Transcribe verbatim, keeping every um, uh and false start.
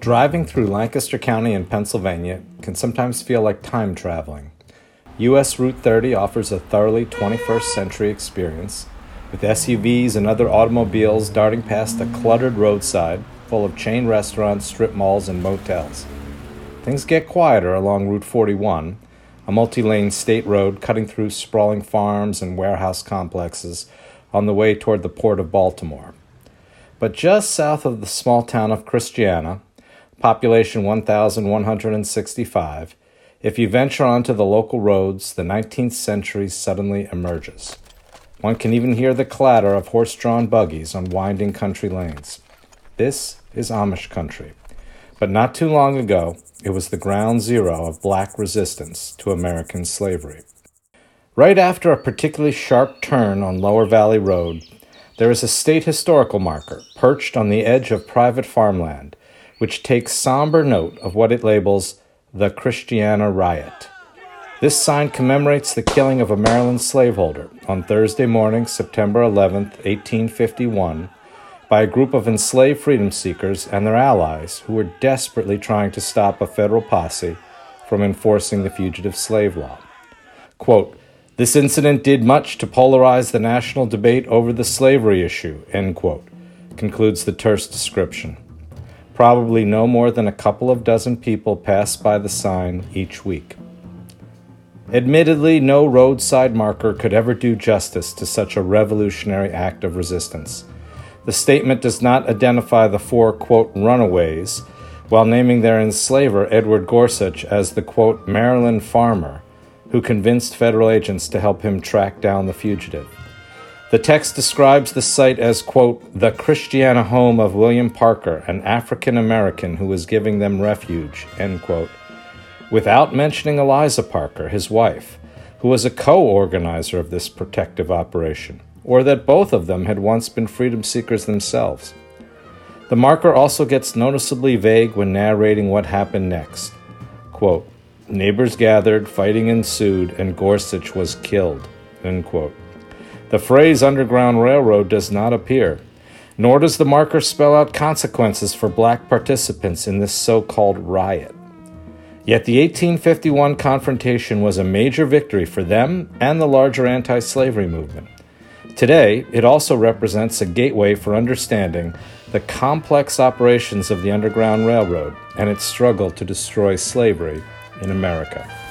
Driving through Lancaster County in Pennsylvania can sometimes feel like time traveling. U S Route thirty offers a thoroughly twenty-first century experience, with S U Vs and other automobiles darting past a cluttered roadside full of chain restaurants, strip malls, and motels. Things get quieter along Route forty-one, a multi-lane state road cutting through sprawling farms and warehouse complexes on the way toward the Port of Baltimore. But just south of the small town of Christiana, population one thousand one hundred sixty-five, if you venture onto the local roads, the nineteenth century suddenly emerges. One can even hear the clatter of horse-drawn buggies on winding country lanes. This is Amish country. But not too long ago, it was the ground zero of black resistance to American slavery. Right after a particularly sharp turn on Lower Valley Road, there is a state historical marker perched on the edge of private farmland, which takes somber note of what it labels the Christiana Riot. This sign commemorates the killing of a Maryland slaveholder on Thursday morning, September eleventh, eighteen fifty-one, by a group of enslaved freedom seekers and their allies who were desperately trying to stop a federal posse from enforcing the fugitive slave law. Quote, "This incident did much to polarize the national debate over the slavery issue," end quote, concludes the terse description. Probably no more than a couple of dozen people pass by the sign each week. Admittedly, no roadside marker could ever do justice to such a revolutionary act of resistance. The statement does not identify the four, quote, runaways, while naming their enslaver, Edward Gorsuch, as the, quote, Maryland farmer, who convinced federal agents to help him track down the fugitive. The text describes the site as, quote, the Christiana home of William Parker, an African-American who was giving them refuge, end quote, without mentioning Eliza Parker, his wife, who was a co-organizer of this protective operation, or that both of them had once been freedom seekers themselves. The marker also gets noticeably vague when narrating what happened next. Quote, neighbors gathered, fighting ensued, and Gorsuch was killed, end quote. The phrase Underground Railroad does not appear, nor does the marker spell out consequences for black participants in this so-called riot. Yet the eighteen fifty-one confrontation was a major victory for them and the larger anti-slavery movement. Today, it also represents a gateway for understanding the complex operations of the Underground Railroad and its struggle to destroy slavery in America.